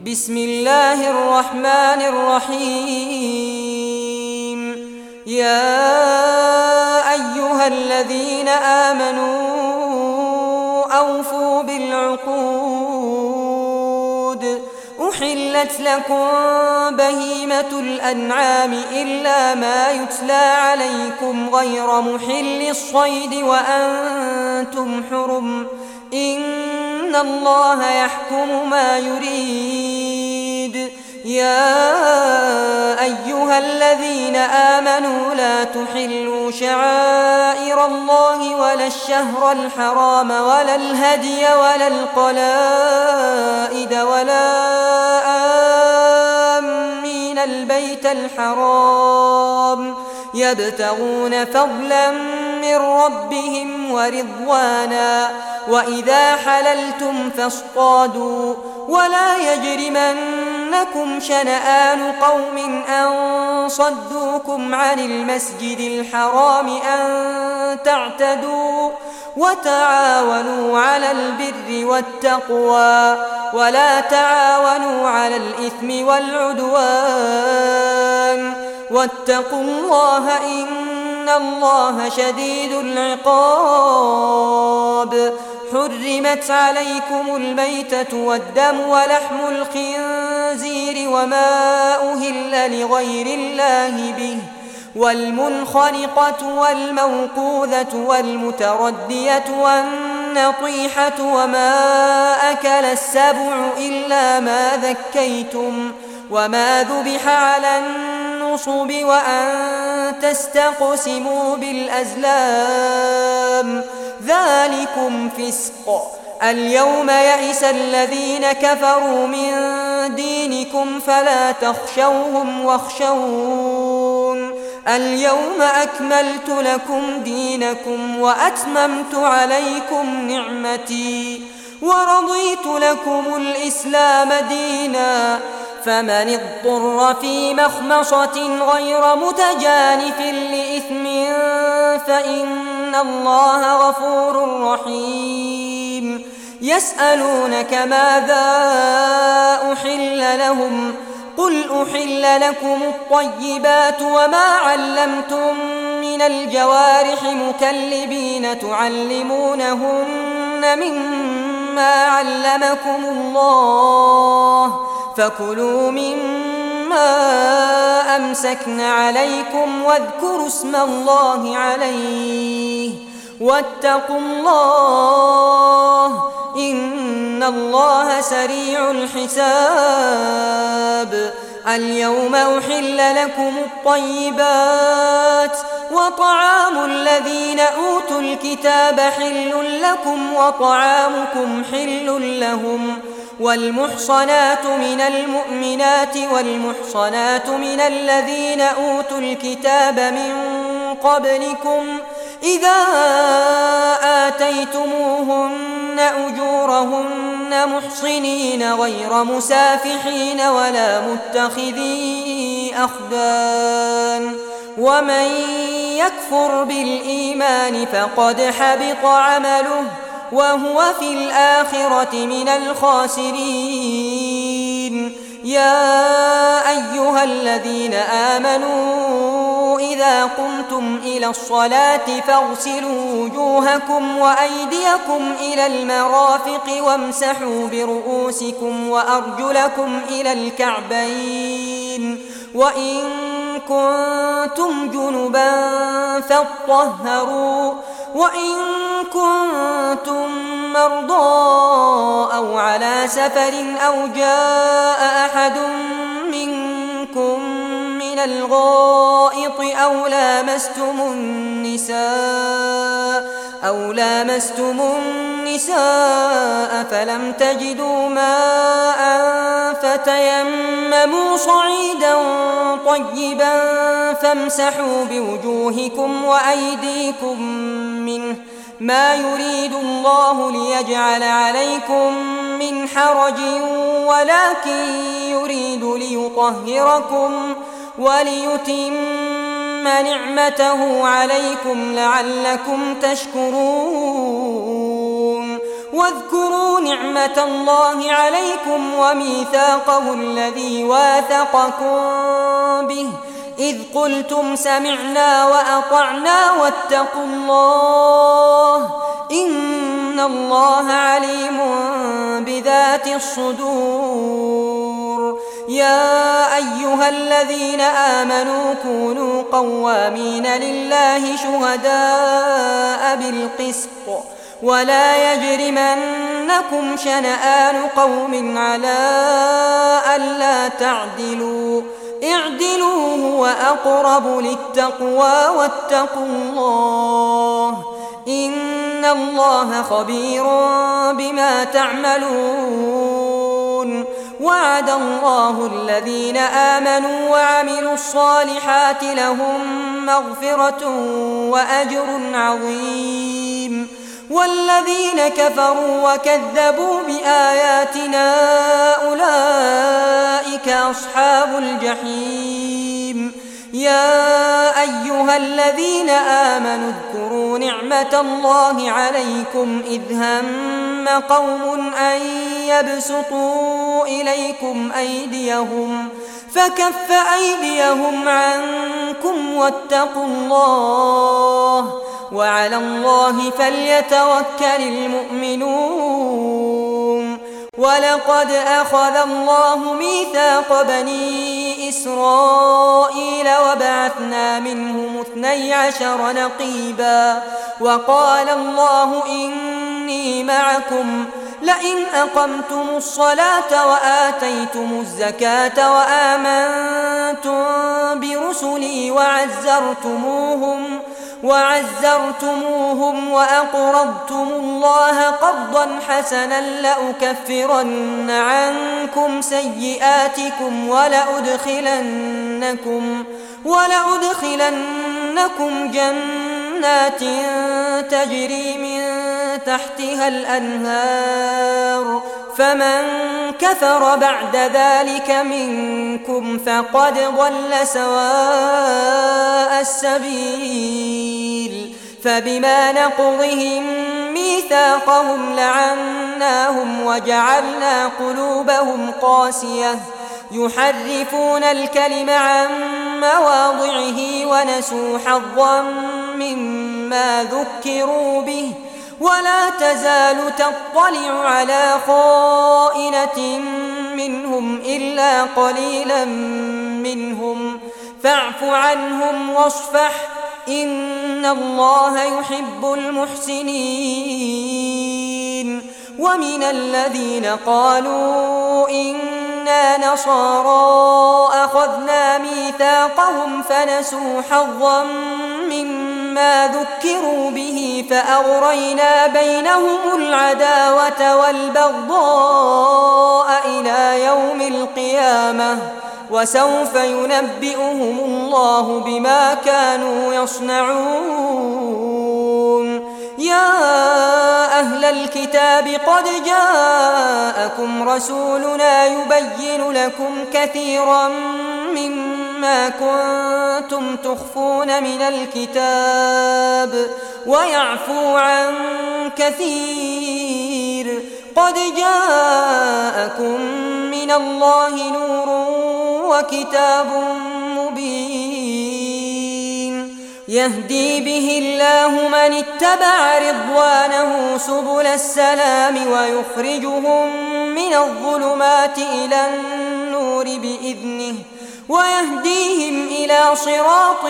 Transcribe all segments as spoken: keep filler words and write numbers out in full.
بسم الله الرحمن الرحيم. يا أيها الذين آمنوا أوفوا بالعقود. أحلت لكم بهيمة الأنعام إلا ما يتلى عليكم غير محل الصيد وأنتم حرم، إن الله يحكم ما يريد. يا أيها الذين آمنوا لا تحلوا شعائر الله ولا الشهر الحرام ولا الهدي ولا القلائد ولا آمين البيت الحرام يبتغون فضلا من ربهم ورضوانا، وإذا حللتم فاصطادوا ولا يجرمنكم شنآن قوم أن صدوكم عن المسجد الحرام أن تعتدوا، وتعاونوا على البر والتقوى ولا تعاونوا على الإثم والعدوان، واتقوا الله إن الله شديد العقاب. حرمت عليكم الميتة والدم ولحم الخنزير وما أهل لغير الله به، والمنخنقة والموقوذة والمتردية والنطيحة وما أكل السبع إلا ما ذكيتم وما ذبح على النصب وأن تستقسموا بالأزلام، ذلكم فسق. اليوم يئس الذين كفروا من دينكم فلا تخشوهم واخشون. اليوم أكملت لكم دينكم وأتممت عليكم نعمتي ورضيت لكم الإسلام دينا، فمن اضطر في مخمصة غير متجانف لإثم فإن الله غفور رحيم. يسألونك ماذا أحل لهم؟ قل أحل لكم الطيبات وما علمتم من الجوارح مكلبين تعلمونهن مما علمكم الله، فكلوا مما أمسكن عليكم واذكروا اسم الله عليه، واتقوا الله إن الله سريع الحساب. اليوم أحل لكم الطيبات وطعام الذين أوتوا الكتاب حل لكم وطعامكم حل لهم، والمحصنات من المؤمنات والمحصنات من الذين أوتوا الكتاب من قبلكم إذا آتيتموهن أجورهن محصنين غير مسافحين ولا متخذي أخدان، ومن يكفر بالإيمان فقد حبط عمله وهو في الآخرة من الخاسرين. يا أيها الذين آمنوا إذا قمتم إلى الصلاة فاغسلوا وجوهكم وأيديكم إلى المرافق وامسحوا برؤوسكم وأرجلكم إلى الكعبين، وإن كنتم جنبا فاطهروا، وإن كنتم مرضى أو على سفر أو جاء أحد منكم من الغائط أو لامستم النساء أو لامستم النساء فلم تجدوا ماء فتيمموا صعيدا طيبا فامسحوا بوجوهكم وأيديكم منه، ما يريد الله ليجعل عليكم من حرج ولكن يريد ليطهركم وليتم نعمته عليكم لعلكم تشكرون. واذكروا نعمة الله عليكم وميثاقه الذي واثقكم به إذ قلتم سمعنا وأطعنا واتقوا الله إن الله عليم بذات الصدور. يا أيها الذين آمنوا كونوا قوامين لله شهداء بالقسط ولا يجرمنكم شنآن قوم على ألا تعدلوا اعدلوا هو أقرب للتقوى واتقوا الله إن الله خبير بما تعملون. وعد الله الذين آمنوا وعملوا الصالحات لهم مغفرة وأجر عظيم والذين كفروا وكذبوا بآياتنا أولئك أصحاب الجحيم. يا أيها الذين آمنوا اذكروا نعمة الله عليكم إذ هم قوم أن يبسطوا إليكم أيديهم فكف أيديهم عنكم واتقوا الله وعلى الله فليتوكل المؤمنون. ولقد أخذ الله ميثاق بني إسرائيل وبعثنا منهم اثني عشر نقيبا وقال الله إني معكم لئن أقمتم الصلاة وآتيتم الزكاة وآمنتم برسلي وعزرتموهم وعزرتموهم وأقرضتم الله قرضا حسنا لأكفرن عنكم سيئاتكم ولأدخلنكم, ولأدخلنكم جنات تجري من تحتها الأنهار فمن كفر بعد ذلك منكم فقد ضل سواء السبيل. فبما نقضهم ميثاقهم لعناهم وجعلنا قلوبهم قاسية يحرفون الكلم عن مواضعه ونسوا حظا مما ذكروا به ولا تزال تطلع على خائنة منهم إلا قليلا منهم فاعف عنهم واصفح إن الله يحب المحسنين. ومن الذين قالوا إنا نصارى أخذنا ميثاقهم فنسوا حظا مما ذكروا به فأغرينا بينهم العداوة والبغضاء إلى يوم القيامة وسوف ينبئهم الله بما كانوا يصنعون. يا أهل الكتاب قد جاءكم رسولنا يبين لكم كثيرا مما كنتم تخفون من الكتاب ويعفو عن كثير قد جاءكم من الله نور وكتاب مبين يهدي به الله من اتبع رضوانه سبل السلام ويخرجهم من الظلمات إلى النور بإذنه ويهديهم إلى صراط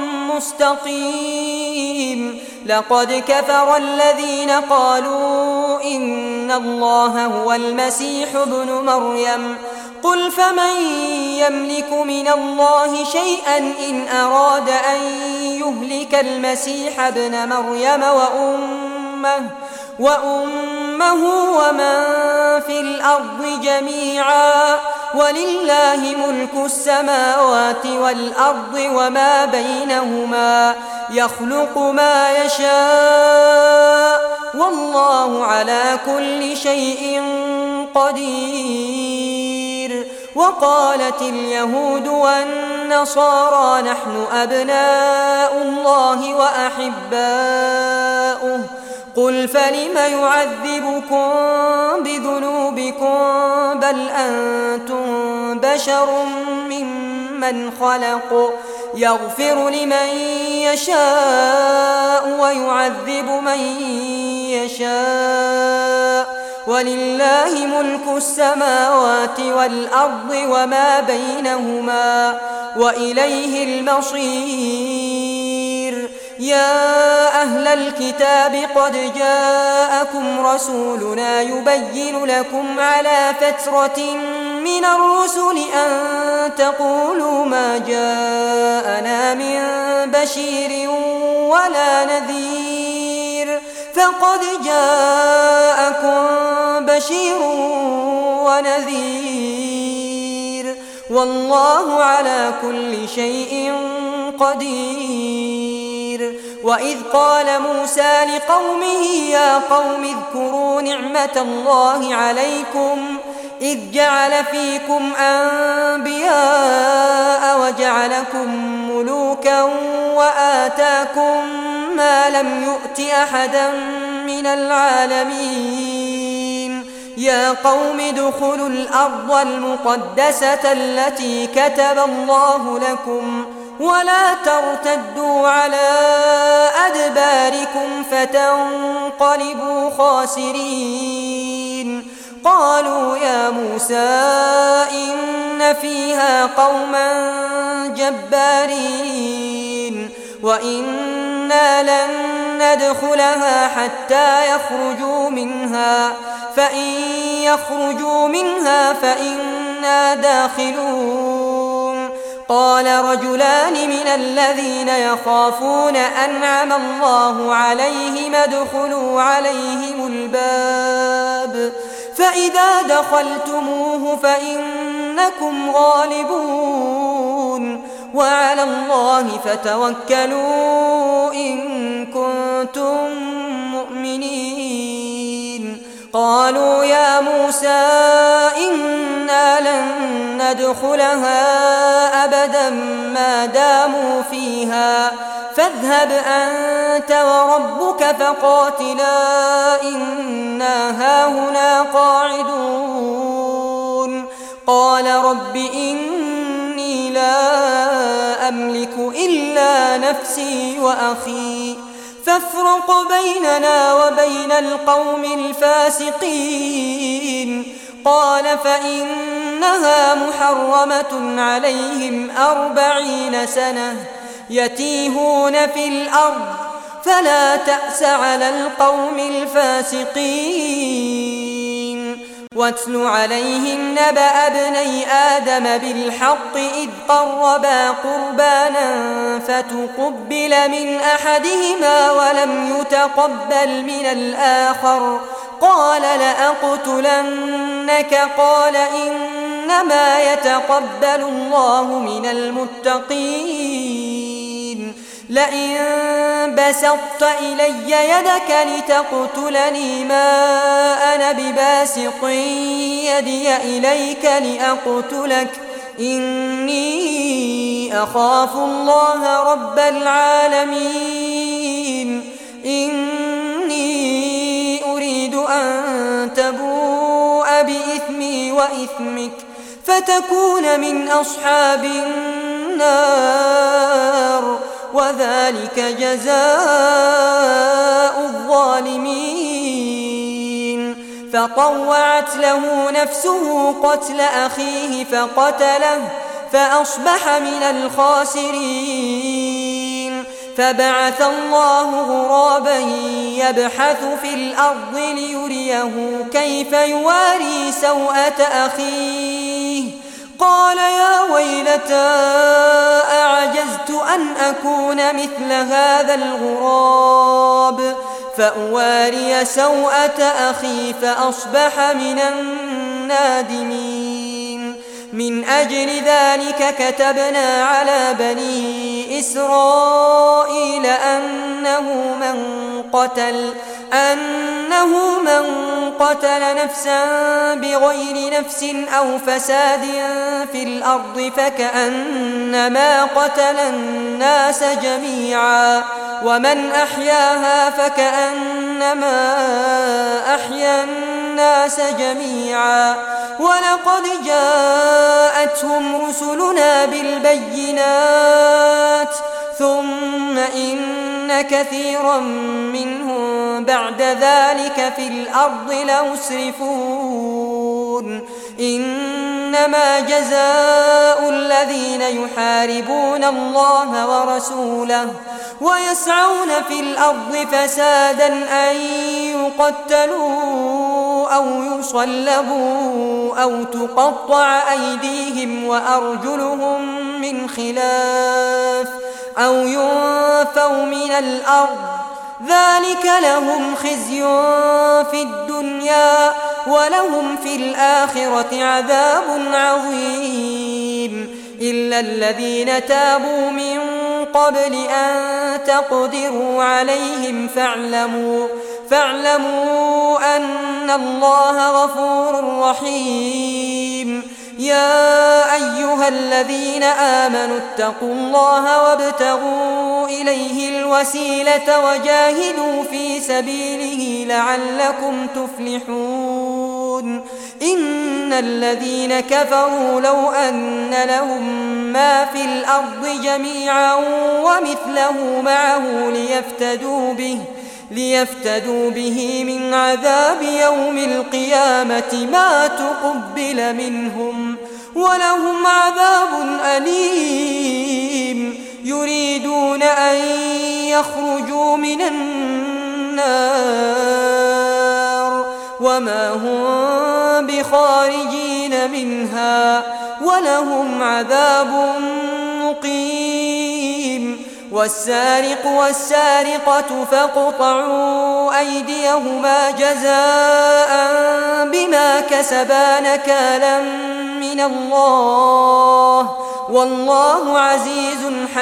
مستقيم. لقد كفر الذين قالوا إن الله هو المسيح ابن مريم قل فمن يملك من الله شيئا إن أراد أن يهلك المسيح ابن مريم وأمه, وأمه ومن في الأرض جميعا ولله ملك السماوات والأرض وما بينهما يخلق ما يشاء والله على كل شيء قدير. وقالت اليهود والنصارى نحن أبناء الله وأحباؤه قل فلم يعذبكم بذنوبكم بل أنتم بشر ممن خلق يغفر لمن يشاء ويعذب من يشاء ولله ملك السماوات والأرض وما بينهما وإليه المصير. يا أهل الكتاب قد جاءكم رسولنا يبين لكم على فترة من الرسل أن تقولوا ما جاءنا من بشير ولا نذير فقد جاءكم بشير ونذير والله على كل شيء قدير. وإذ قال موسى لقومه يا قوم اذكروا نعمة الله عليكم إذ جعل فيكم أنبياء وجعلكم ملوكا وآتاكم ما لم يؤت أحدا من العالمين. يا قوم ادخلوا الأرض المقدسة التي كتب الله لكم ولا ترتدوا على أدباركم فتنقلبوا خاسرين. قالوا يا موسى إن فيها قوما جبارين وإنا لن ندخلها حتى يخرجوا منها فإن يخرجوا منها فإنا داخلون. قال رجلان من الذين يخافون أنعم الله عليهم ادخلوا عليهم الباب فإذا دخلتموه فإنكم غالبون وعلى الله فتوكلوا إن كنتم مؤمنين. قالوا يا موسى إنا لن ندخلها أبدا ما داموا فيها فاذهب أنت وربك فقاتلا إنا هاهنا قاعدون. قال رب إني لا أملك إلا نفسي وأخي فافرق بيننا وبين القوم الفاسقين. قال فإنها محرمة عليهم أربعين سنة يتيهون في الأرض فلا تأس على القوم الفاسقين. واتل عليهم نبأ ابني آدم بالحق إذ قربا قربانا فتقبل من أحدهما ولم يتقبل من الآخر قال لأقتلنك قال إنما يتقبل الله من المتقين. لئن بسطت إلي يدك لتقتلني ما أنا بباسط يدي إليك لأقتلك إني أخاف الله رب العالمين. إني أريد أن تبوء بإثمي وإثمك فتكون من أصحاب النار وذلك جزاء الظالمين. فطوعت له نفسه قتل أخيه فقتله فأصبح من الخاسرين. فبعث الله غرابا يبحث في الأرض ليريه كيف يواري سوءة أخيه قال يا ويلتى أعجزت أن أكون مثل هذا الغراب فأواري سوءة أخي فأصبح من النادمين. من أجل ذلك كتبنا على بني إسرائيل أنه من قتل أنه من قتل نفسا بغير نفس أو فساد في الأرض فكأنما قتل الناس جميعا ومن أحياها فكأنما أحيا الناس جميعا ولقد جاءتهم رسلنا بالبينات ثم إن كثيرا منهم بعد ذلك في الأرض لمسرفون إنما جزاء الذين يحاربون الله ورسوله ويسعون في الأرض فسادا أن يقتلوا أو يصلبوا أو تقطع أيديهم وأرجلهم من خلاف أو ينفوا من الأرض ذلك لهم خزي في الدنيا ولهم في الآخرة عذاب عظيم إلا الذين تابوا من قبل أن تقدروا عليهم فاعلموا فاعلموا أن الله غفور رحيم يا أيها الذين آمنوا اتقوا الله وابتغوا إليه الوسيلة وجاهدوا في سبيله لعلكم تفلحون إن الذين كفروا لو أن لهم ما في الأرض جميعا ومثله معه ليفتدوا به ليفتدوا به من عذاب يوم القيامة ما تقبل منهم ولهم عذاب أليم يريدون أن يخرجوا من النار وما هم بخارجين منها ولهم عذاب مقيم والسارق والسارقة فاقطعوا أيديهما جزاء بما كسبا نكالا من الله والله عزيز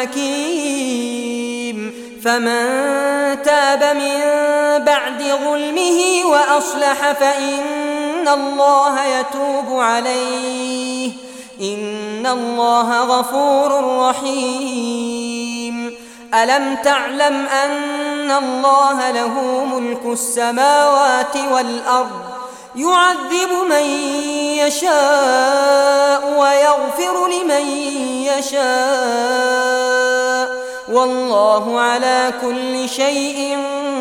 حكيم فمن تاب من بعد ظلمه وأصلح فإن الله يتوب عليه إن الله غفور رحيم ألم تعلم أن الله له ملك السماوات والأرض يعذب من يشاء ويغفر لمن يشاء والله على كل شيء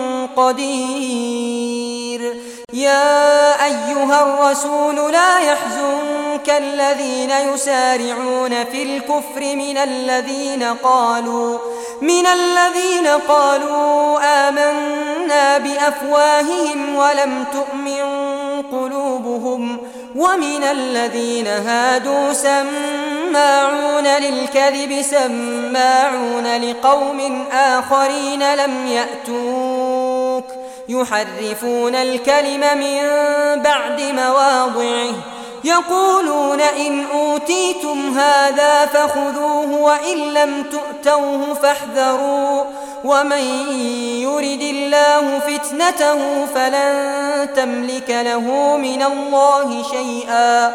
قدير يا أيها الرسول لا يحزنك الذين يسارعون في الكفر من الذين قالوا من الذين قالوا آمنا بأفواههم ولم تؤمن قلوبهم ومن الذين هادوا سماعون للكذب سماعون لقوم آخرين لم يأتوك يحرفون الكلم من بعد مواضعه يقولون إن أوتيتم هذا فخذوه وإن لم تؤتوه فاحذروا ومن يرد الله فتنته فلن تملك له من الله شيئا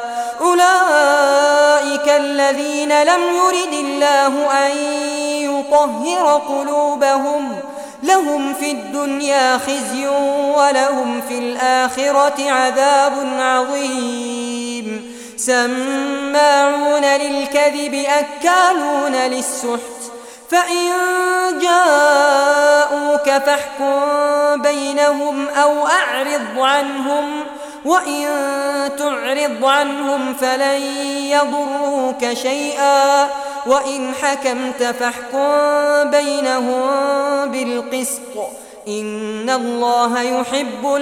أولئك الذين لم يرد الله أن يطهر قلوبهم لهم في الدنيا خزي ولهم في الآخرة عذاب عظيم سماعون للكذب أكالون للسحت فإن جاءوك فاحكم بينهم أو أعرض عنهم وإن تعرض عنهم فلن يضروك شيئا وإن حكمت فاحكم بينهم بالقسط إن الله يحب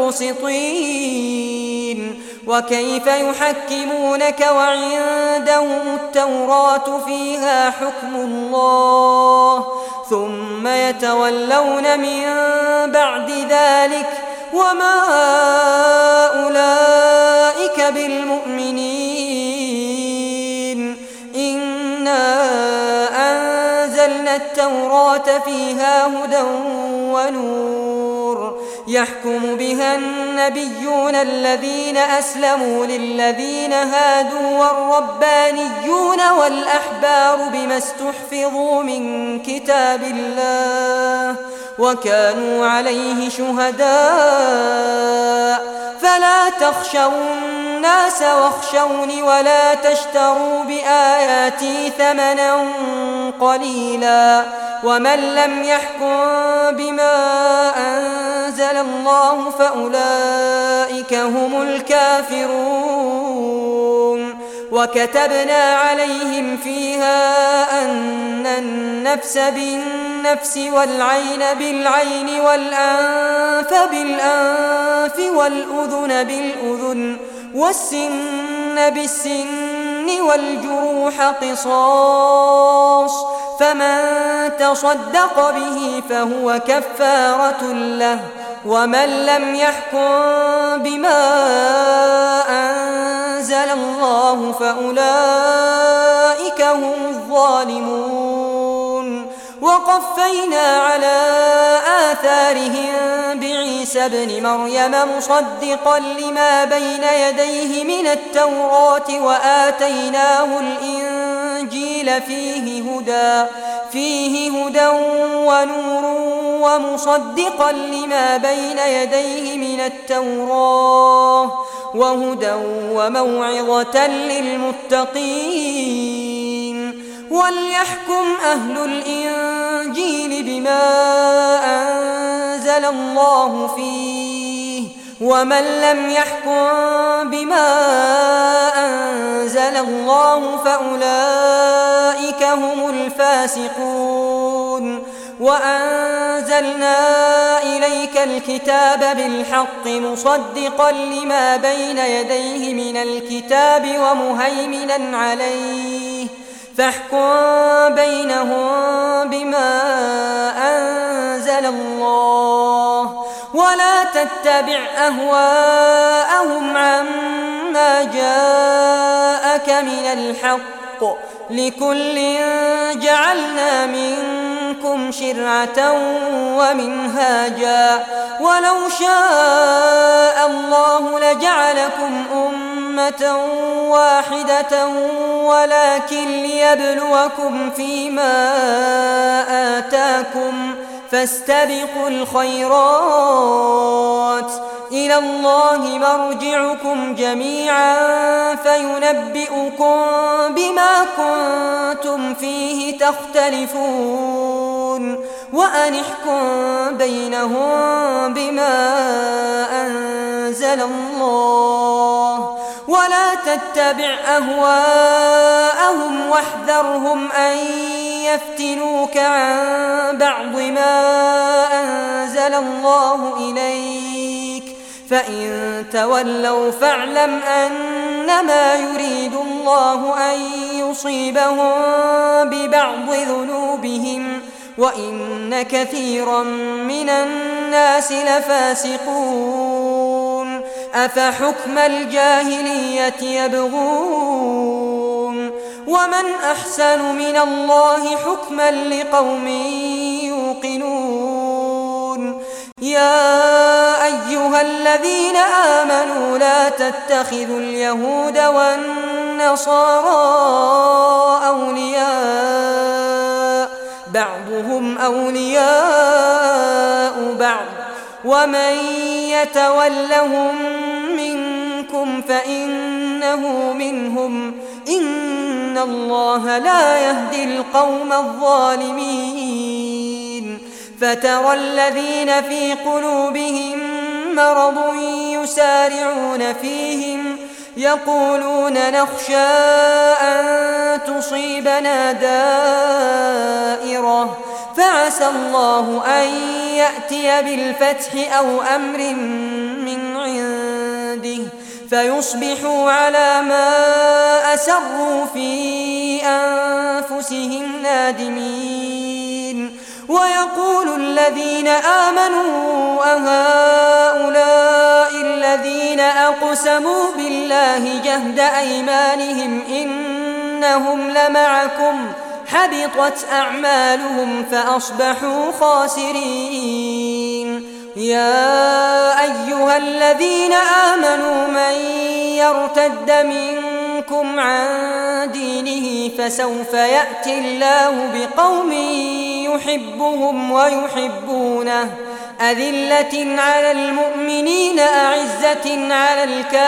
المقسطين وكيف يحكمونك وعندهم التوراة فيها حكم الله ثم يتولون من بعد ذلك وما أولئك بالمؤمنين إنا أنزلنا التوراة فيها هدى ونور يحكم بها النبيون الذين أسلموا للذين هادوا والربانيون والأحبار بما استحفظوا من كتاب الله وكانوا عليه شهداء فلا تخشوا الناس واخشوني ولا تشتروا بآياتي ثمنا قليلا ومن لم يحكم بما أنزل الله فأولئك هم الكافرون وكتبنا عليهم فيها أن النفس بالنفس والعين بالعين والأنف بالأنف والأذن بالأذن والسن بالسن والجروح قصاص فمن تصدق به فهو كفارة له ومن لم يحكم بما أنزل الله فأولئك هم الظالمون وقفينا على آثارهم بعيسى ابن مريم مصدقا لما بين يديه من التوراة وآتيناه الإنجيل فيه هدى فيه هدى ونور ومصدقا لما بين يديه من التوراة وهدى وموعظة للمتقين وليحكم أهل الإنجيل بما أنزل الله فيه ومن لم يحكم بما أنزل الله فأولئك هم الفاسقون وأنزلنا إليك الكتاب بالحق مصدقا لما بين يديه من الكتاب ومهيمنا عليه فاحكم بينهم بما أنزل الله ولا تتبع أهواءهم عما جاءك من الحق لكل جعلنا منكم شرعة ومنهاجا ولو شاء الله لجعلكم أمة واحدة ولكن ليبلوكم فيما آتاكم فاستبقوا الخيرات إلى الله مرجعكم جميعا فينبئكم بما كنتم فيه تختلفون وأن احكم بينهم بما أنزل الله ولا تتبع أهواءهم واحذرهم أن يفتنوك عن بعض ما أنزل الله إليك فإن تولوا فاعلم أنما يريد الله أن يصيبهم ببعض ذنوبهم وإن كثيرا من الناس لفاسقون أفحكم الجاهلية يبغون ومن أحسن من الله حكما لقوم يوقنون يا أيها الذين آمنوا لا تتخذوا اليهود والنصارى أولياء بعضهم أولياء بعض ومن يتولهم منكم فإنه منهم إن الله لا يهدي القوم الظالمين فترى الذين في قلوبهم مرض يسارعون فيهم يقولون نخشى أن تصيبنا دائرة فعسى الله أن يأتي بالفتح أو أمر من عنده فيصبحوا على ما أسروا في أنفسهم نادمين ويقول الذين آمنوا أهؤلاء الذين أقسموا بالله جهد أيمانهم إنهم لمعكم حبطت أعمالهم فأصبحوا خاسرين يا أيها الذين آمنوا من يرتد منكم عن دينه فسوف يأتي الله بقوم يحبهم ويحبونه أذلة على المؤمنين أعزة على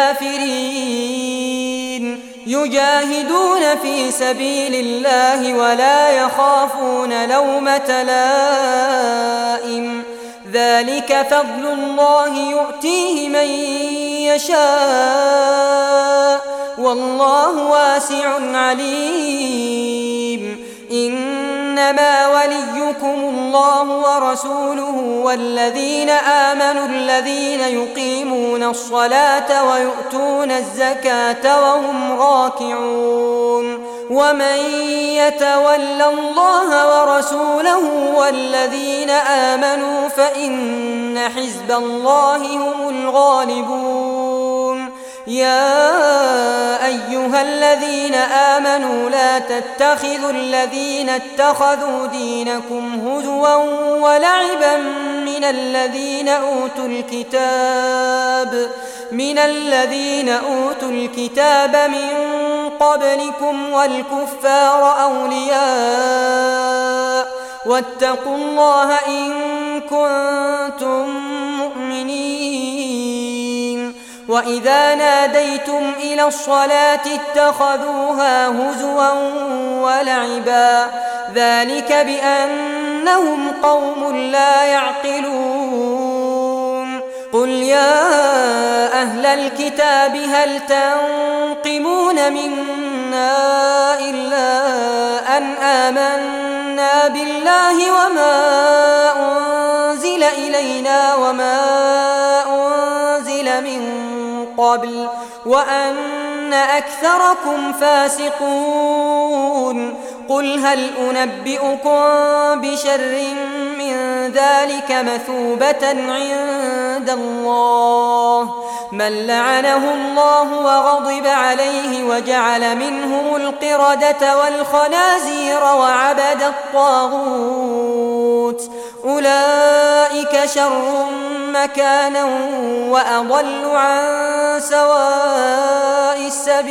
الكافرين يجاهدون في سبيل الله ولا يخافون لومة لائم ذلك فضل الله يؤتيه من يشاء والله واسع عليم إنما وليكم الله ورسوله والذين آمنوا الذين يقيمون الصلاة ويؤتون الزكاة وهم راكعون ومن يتول الله ورسوله والذين آمنوا فإن حزب الله هم الغالبون يا أيها الذين آمنوا لا تتخذوا الذين اتخذوا دينكم هزوا ولعبا من الذين أوتوا الكتاب من الذين أوتوا الكتاب من قبلكم والكفار أولياء واتقوا الله إن كنتم مؤمنين وإذا ناديتم إلى الصلاة اتخذوها هزوا ولعبا ذلك بأنهم قوم لا يعقلون قل يا أهل الكتاب هل تنقمون منا إلا أن آمنا بالله وما أنزل إلينا وما أنزل من قبل وأن أكثركم فاسقون قل هل أنبئكم بشر من ذلك مثوبة عند الله من لعنه الله وغضب عليه وجعل منهم القردة والخنازير وعبد الطاغوت أولئك شر مكانا وأضل عن سواء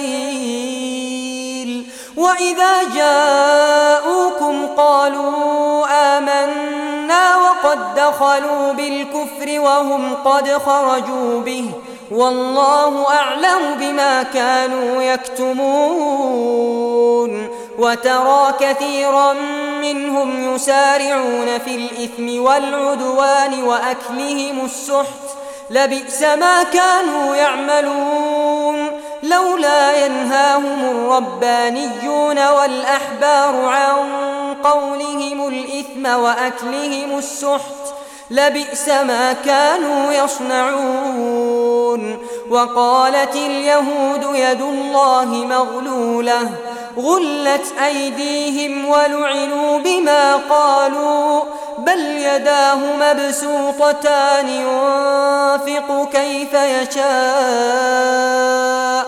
السبيل وإذا جاءوكم قالوا آمنا وقد دخلوا بالكفر وهم قد خرجوا به والله أعلم بما كانوا يكتمون وترى كثيرا منهم يسارعون في الإثم والعدوان وأكلهم السحت لبئس ما كانوا يعملون لولا ينهاهم الربانيون والأحبار عن قولهم الإثم وأكلهم السحت لبئس ما كانوا يصنعون وقالت اليهود يد الله مغلولة غلت أيديهم ولعنوا بما قالوا بل يداه مبسوطتان ينفق كيف يشاء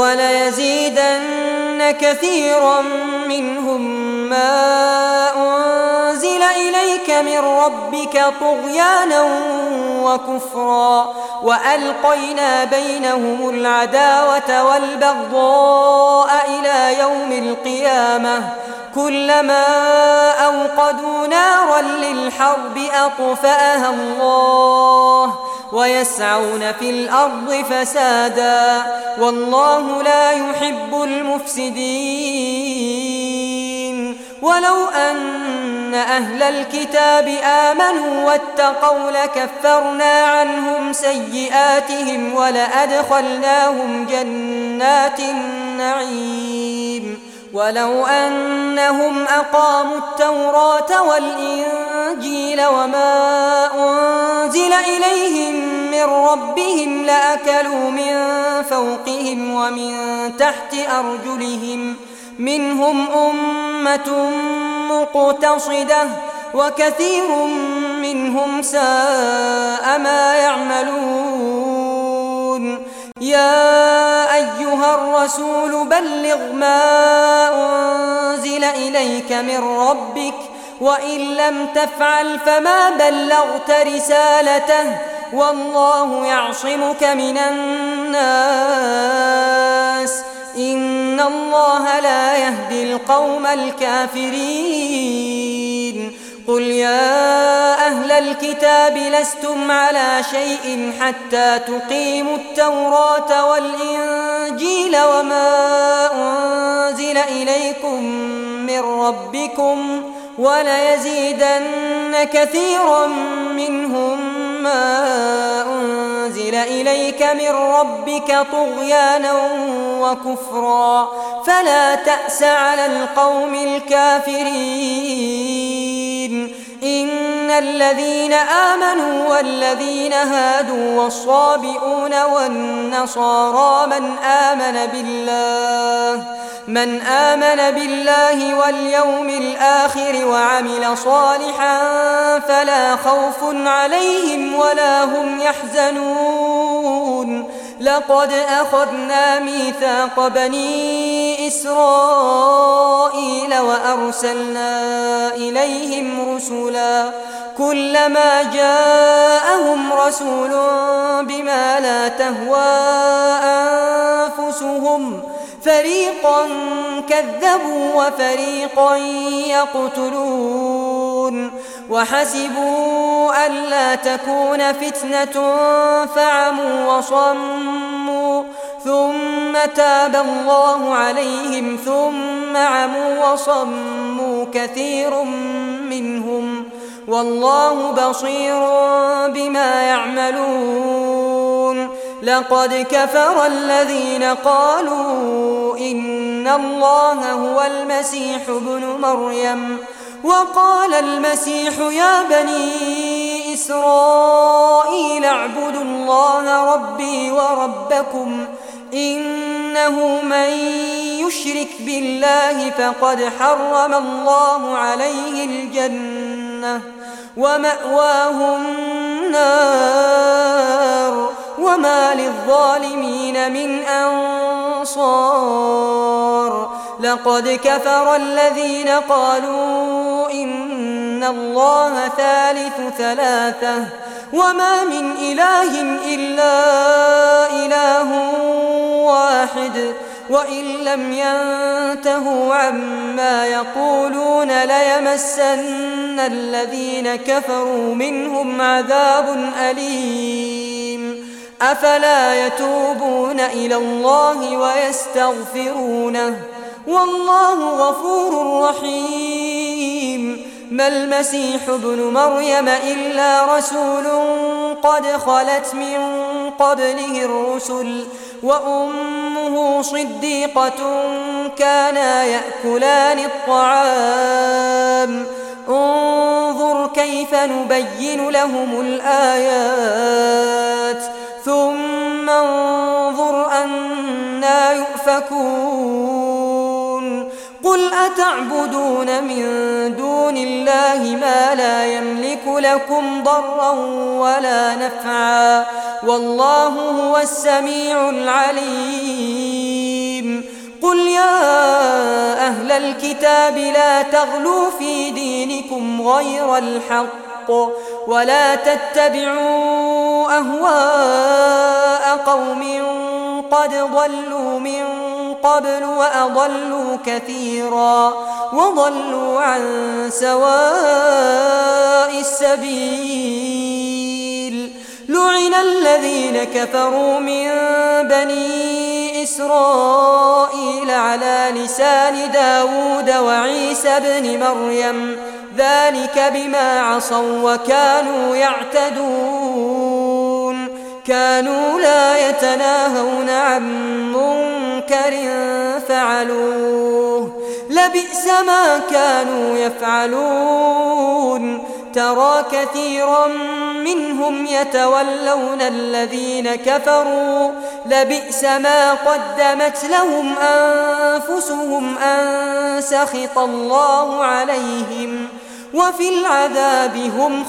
وليزيدن كثيرا منهم ما أنزل إليك من ربك طغيانا وكفرا وألقينا بينهم العداوة والبغضاء إلى يوم القيامة كلما أوقدوا نارا للحرب أطفأها الله ويسعون في الأرض فسادا والله لا يحب المفسدين ولو أن أهل الكتاب آمنوا واتقوا لكفرنا عنهم سيئاتهم ولأدخلناهم جنات النعيم ولو أنهم أقاموا التوراة والإنجيل وما أنزل إليهم من ربهم لأكلوا من فوقهم ومن تحت أرجلهم منهم أمة مقتصدة وكثير منهم ساء ما يعملون يا أيها الرسول بلغ ما أنزل إليك من ربك وإن لم تفعل فما بلغت رسالته والله يعصمك من الناس إن الله لا يهدي القوم الكافرين قل يا أهل الكتاب لستم على شيء حتى تقيموا التوراة والإنجيل وما أنزل إليكم من ربكم وليزيدن كثيرا منهم ما أنزل إليك من ربك طغيانا وكفرا فلا تأس على القوم الكافرين إن الذين آمنوا والذين هادوا والصابئون والنصارى من آمن بالله من آمن بالله واليوم الآخر وعمل صالحا فلا خوف عليهم ولا هم يحزنون لقد أخذنا ميثاق بني إسرائيل وأرسلنا إليهم رسلا كلما جاءهم رسول بما لا تهوى أنفسهم فريقا كذبوا وفريقا يقتلون وحسبوا ألا تكون فتنة فعموا وصموا ثم تاب الله عليهم ثم عموا وصموا كثير منهم والله بصير بما يعملون لقد كفر الذين قالوا إن الله هو المسيح ابن مريم وقال المسيح يا بني إسرائيل اعبدوا الله ربي وربكم إنه من يشرك بالله فقد حرم الله عليه الجنة ومأواه النار وما للظالمين من أنصار لقد كفر الذين قالوا إن الله ثالث ثلاثة وما من إله إلا إله واحد وإن لم ينتهوا عما يقولون ليمسن الذين كفروا منهم عذاب أليم أفلا يتوبون إلى الله ويستغفرونه والله غفور رحيم ما المسيح ابن مريم إلا رسول قد خلت من قبله الرسل وأمه صديقة كانا يأكلان الطعام انظر كيف نبين لهم الآيات ثم انظر أنا يؤفكون قل أتعبدون من دون الله ما لا يملك لكم ضرا ولا نفعا والله هو السميع العليم قل يا أهل الكتاب لا تغلوا في دينكم غير الحق ولا تتبعوا أهواء قوم قد ضلوا من قبل وأضلوا كثيرا وضلوا عن سواء السبيل لعن الذين كفروا من بني إسرائيل على لسان داود وعيسى بن مريم ذلك بما عصوا وكانوا يعتدون كانوا لا يتناهون عن منكر فعلوه لبئس ما كانوا يفعلون ترى كثيرا منهم يتولون الذين كفروا لبئس ما قدمت لهم أنفسهم أن سخط الله عليهم وفي العذاب هم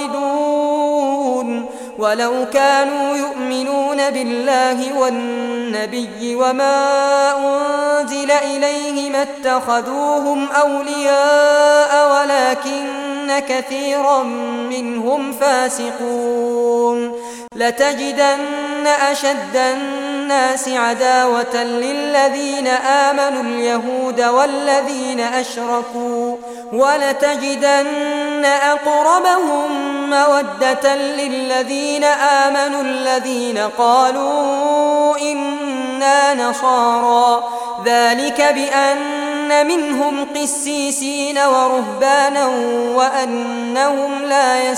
خالدون ولو كانوا يؤمنون بالله والنبي النبي وما أنزل إليه ما اتخذوهم أولياء ولكن كثيرا منهم فاسقون لتجدن أشد الناس عداوة للذين آمنوا اليهود والذين أشركوا ولتجدن أقربهم مودة للذين آمنوا الذين قالوا إنا نصارى ذلك بأن منهم قسيسين ورهبانا وأنهم لا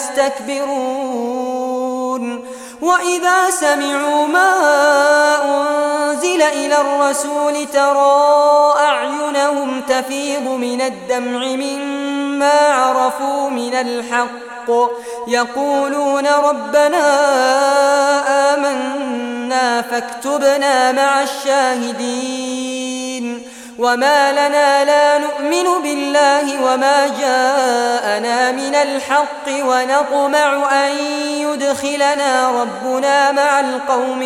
يستكبرون وإذا سمعوا ما أنزل إلى الرسول ترى أعينهم تفيض من الدمع مما عرفوا من الحق يقولون ربنا آمنا فاكتبنا مع الشاهدين وما لنا لا نؤمن بالله وما جاءنا من الحق ونطمع أن يدخلنا ربنا مع القوم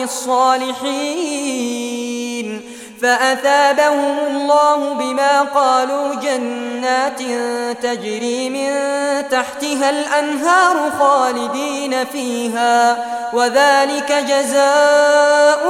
الصالحين فأثابهم الله بما قالوا جنات تجري من تحتها الأنهار خالدين فيها وذلك جزاء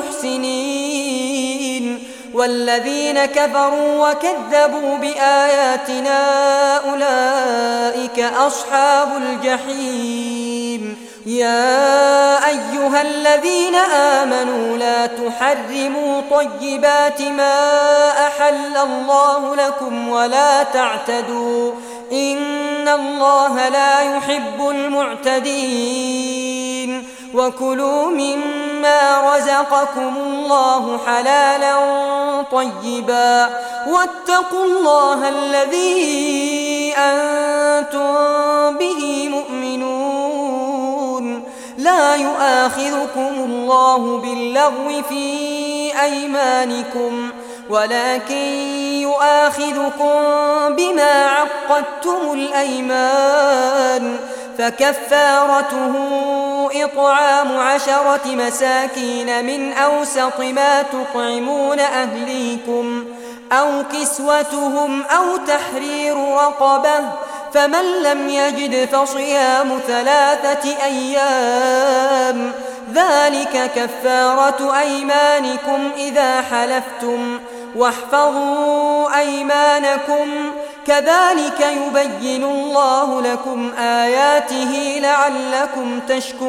المحسنين والذين كفروا وكذبوا بآياتنا أولئك أصحاب الجحيم يا أيها الذين آمنوا لا تحرموا طيبات ما أحل الله لكم ولا تعتدوا إن الله لا يحب المعتدين وكلوا مما رزقكم الله حلالا طيبا واتقوا الله الذي أنتم به مؤمنون لا يؤاخذكم الله باللغو في أيمانكم ولكن يؤاخذكم بما عقدتم الأيمان فكفارته إطعام عشرة مساكين من أوسط ما تطعمون أهليكم أو كسوتهم أو تحرير رقبة فمن لم يجد فصيام ثلاثة أيام ذلك كفارة أيمانكم إذا حلفتم واحفظوا أيمانكم كذلك يبين الله لكم آياته لعلكم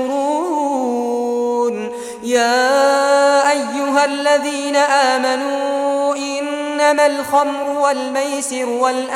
تشكرون يا أيها الذين آمنوا إنما الخمر والميسر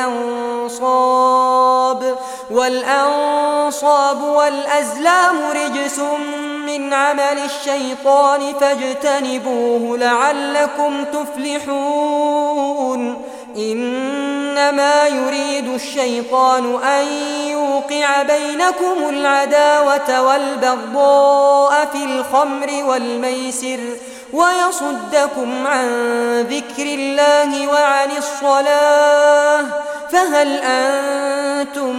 والأنصاب والأنصاب والأزلام رجس من عمل الشيطان فاجتنبوه لعلكم تفلحون إنما يريد الشيطان أن يوقع بينكم العداوة والبغضاء في الخمر والميسر ويصدكم عن ذكر الله وعن الصلاة فهل أنتم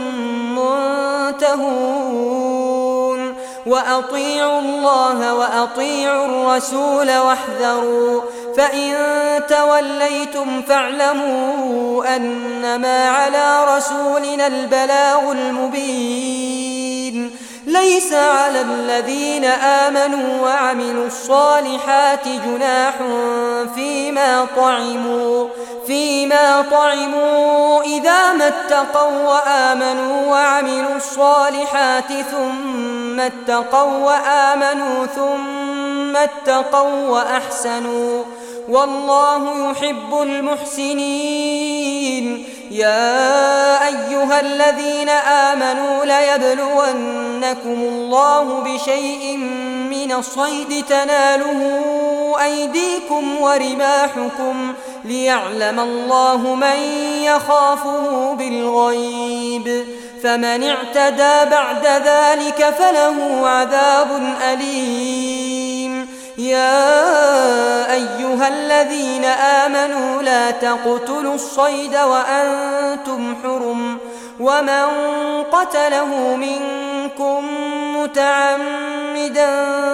منتهون وأطيعوا الله وأطيعوا الرسول واحذروا فإن توليتم فاعلموا أنما على رسولنا البلاغ المبين ليس على الذين آمنوا وعملوا الصالحات جناح فيما طعموا فيما طعموا إذا ما اتقوا وآمنوا وعملوا الصالحات ثم اتقوا وآمنوا ثم اتقوا وأحسنوا والله يحب المحسنين يا أيها الذين آمنوا ليبلونكم الله بشيء من الصيد تناله أيديكم ورماحكم ليعلم الله من يخافه بالغيب فمن اعتدى بعد ذلك فله عذاب أليم يا أيها الذين آمنوا لا تقتلوا الصيد وأنتم حرم ومن قتله منكم متعمدا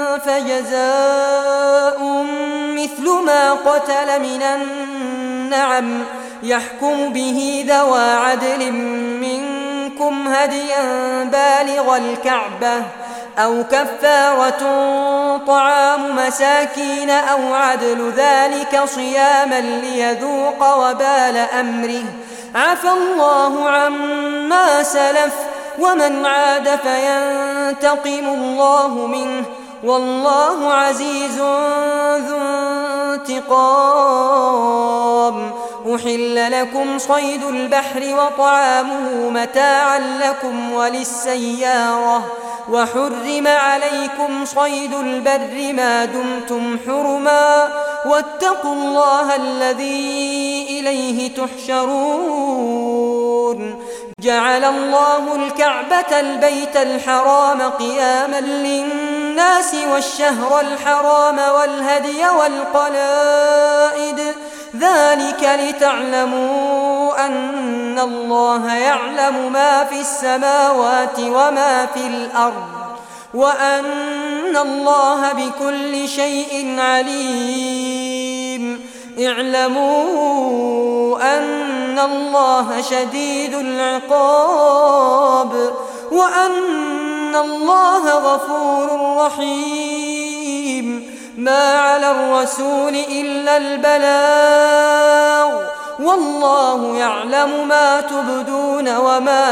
فجزاء مثل ما قتل من النعم يحكم به ذوى عدل منكم هديا بالغ الكعبة أو كفارة طعام مساكين أو عدل ذلك صياما ليذوق وبال أمره عفى الله عما سلف ومن عاد فينتقم الله منه والله عزيز ذو انتقام. أحل لكم صيد البحر وطعامه متاعا لكم وللسيارة وحرم عليكم صيد البر ما دمتم حرما واتقوا الله الذي إليه تحشرون. جعل الله الكعبة البيت الحرام قياما للناس والشهر الحرام والهدي والقلائد ذلك لتعلموا أن الله يعلم ما في السماوات وما في الأرض وأن الله بكل شيء عليم. اعلموا أن الله شديد العقاب وأن الله غفور رحيم. ما على الرسول إلا البلاغ والله يعلم ما تبدون وما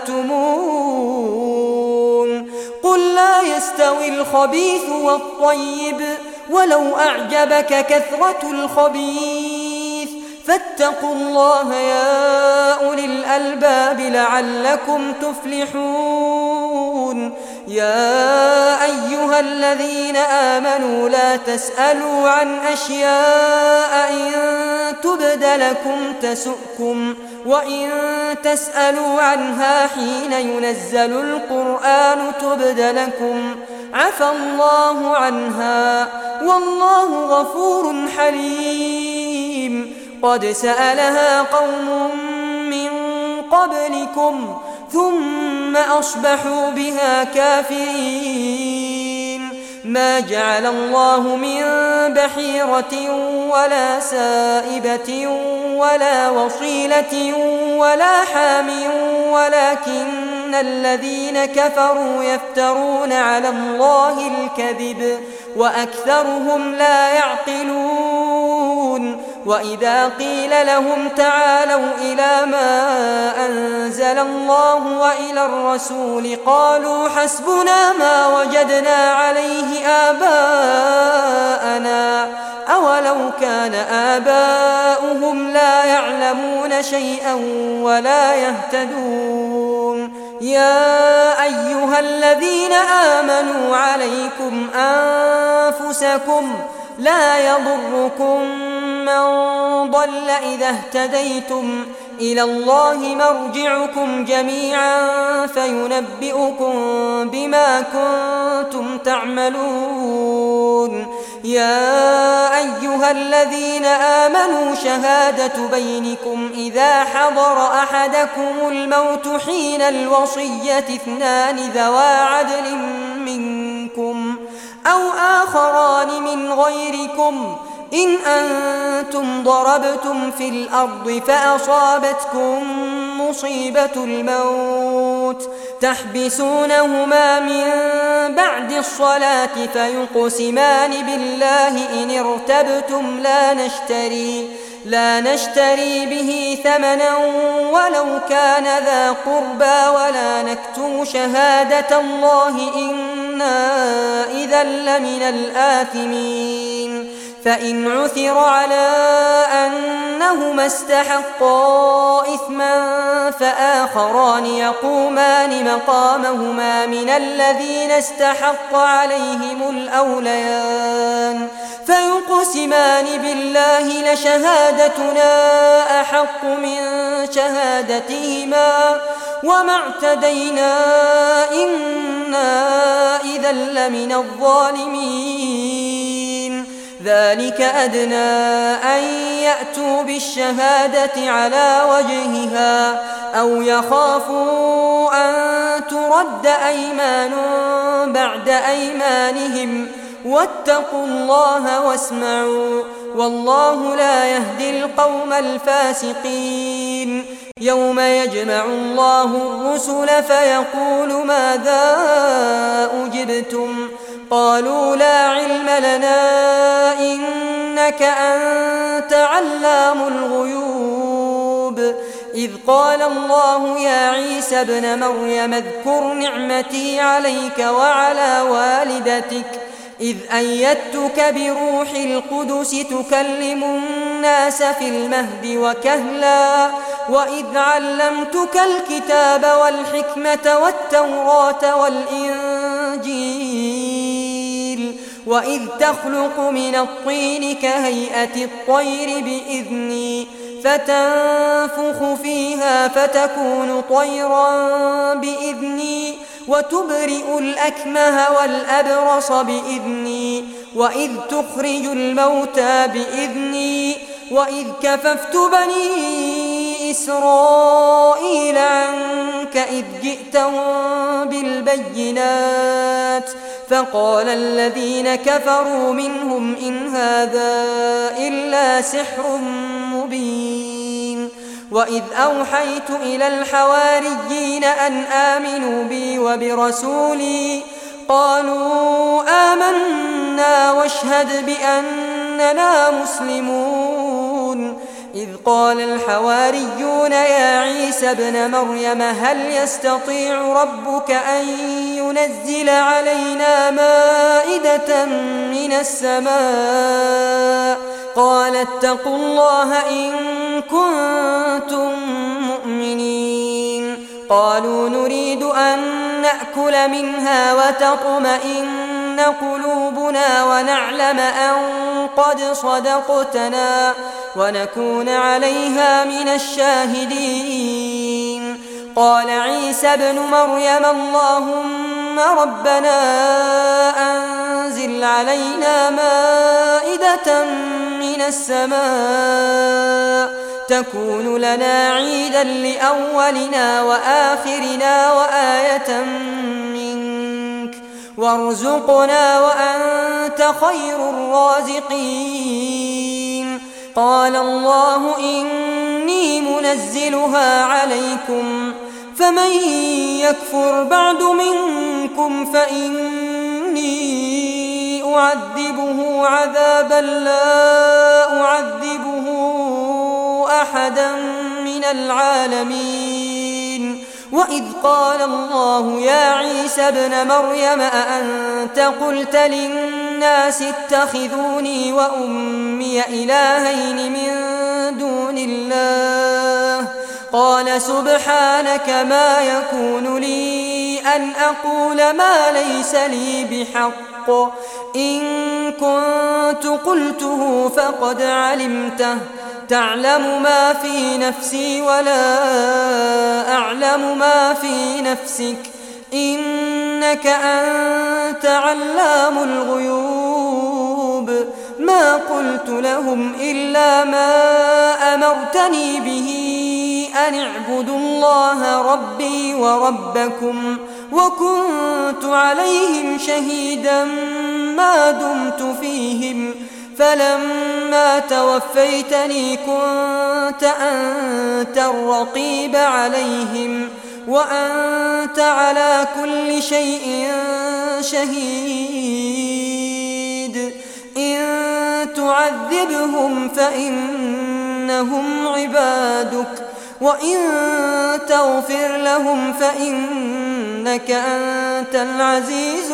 تكتمون. قل لا يستوي الخبيث والطيب ولو أعجبك كثرة الخبيث فاتقوا الله يا أولي الألباب لعلكم تفلحون. يا أيها الذين آمنوا لا تسألوا عن أشياء إن تبد لكم تسؤكم وإن تسألوا عنها حين ينزل القرآن تبد لكم عفى الله عنها والله غفور حليم. قد سألها قوم من قبلكم ثم أصبحوا بها كافرين. ما جعل الله من بحيرة ولا سائبة ولا وصيلة ولا حام ولكن الذين كفروا يفترون على الله الكذب وأكثرهم لا يعقلون. وإذا قيل لهم تعالوا إلى ما أنزل الله وإلى الرسول قالوا حسبنا ما وجدنا عليه آباءنا أولو كان آباؤهم لا يعلمون شيئا ولا يهتدون. يا أيها الذين آمنوا عليكم أنفسكم لا يضركم من ضل إذا اهتديتم إلى الله مرجعكم جميعا فينبئكم بما كنتم تعملون. يا أيها الذين آمنوا شهادة بينكم إذا حضر أحدكم الموت حين الوصية اثنان ذوى عدل منكم أو آخران من غيركم إن أنتم ضربتم في الأرض فأصابتكم مصيبة الموت تحبسونهما من بعد الصلاة فيقسمان بالله إن ارتبتم لا نشتري لا نشتري به ثمنا ولو كان ذا قربى ولا نكتم شهادة الله إنا إذا لمن الآثمين. فإن عثر على أنهما استحقا إثما فآخران يقومان مقامهما من الذين استحق عليهم الأوليان فيقسمان بالله لشهادتنا أحق من شهادتهما وما اعتدينا إنا إذا لمن الظالمين. ذلك أدنى أن يأتوا بالشهادة على وجهها أو يخافوا أن ترد أيمان بعد أيمانهم واتقوا الله واسمعوا والله لا يهدي القوم الفاسقين يوم يجمع الله الرسل فيقول ماذا أجبتم قالوا لا علم لنا إنك أنت علام الغيوب إذ قال الله يا عيسى ابن مريم اذكر نعمتي عليك وعلى والدتك إذ أيدتك بروح القدس تكلم الناس في المهد وكهلا وإذ علمتك الكتاب والحكمة والتوراة والإنجيل وإذ تخلق من الطين كهيئة الطير بإذني فتنفخ فيها فتكون طيرا بإذني وتبرئ الأكمه والأبرص بإذني وإذ تخرج الموتى بإذني وإذ كففت بني إسرائيل عنك إذ جئتهم بالبينات فقال الذين كفروا منهم إن هذا إلا سحر مبين وإذ أوحيت إلى الحواريين أن آمنوا بي وبرسولي قالوا آمنا واشهد بأننا مسلمون إذ قال الحواريون يا عيسى ابن مريم هل يستطيع ربك أن ينزل علينا مائدة من السماء قال اتقوا الله إن كنتم مؤمنين قالوا نريد أن نأكل منها وتطمئن قلوبنا ونعلم أن قد صدقتنا ونكون عليها من الشاهدين قال عيسى ابن مريم اللهم ربنا أنزل علينا مائدة من السماء تكون لنا عيدا لأولنا وآخرنا وآية منك وارزقنا وأنت خير الرازقين قال الله إني منزلها عليكم فمن يكفر بعد منكم فإني أعذبه عذابا لا أعذبه أحدا من العالمين وإذ قال الله يا عيسى ابن مريم أأنت قلت للناس اتخذوني وأمي إلهين من دون الله قال سبحانك ما يكون لي أن أقول ما ليس لي بحق إن كنت قلته فقد علمته تعلم ما في نفسي ولا أعلم ما في نفسك إنك أنت علام الغيوب ما قلت لهم إلا ما أمرتني به أن اعبدوا الله ربي وربكم وكنت عليهم شهيدا ما دمت فيهم فلما توفيتني كنت أنت الرقيب عليهم وأنت على كل شيء شهيد إن تعذبهم فإنهم عبادك وإن تغفر لهم فإنك أنت العزيز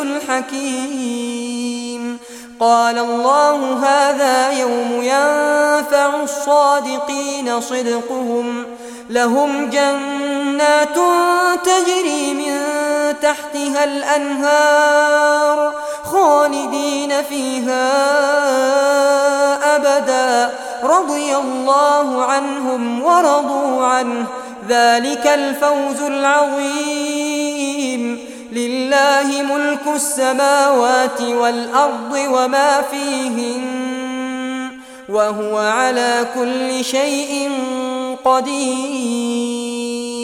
الحكيم قال الله هذا يوم ينفع الصادقين صدقهم لهم جنات تجري من تحتها الأنهار خالدين فيها أبدا رضي الله عنهم ورضوا عنه ذلك الفوز العظيم لله ملك السماوات والأرض وما فيهن وهو على كل شيء قدير.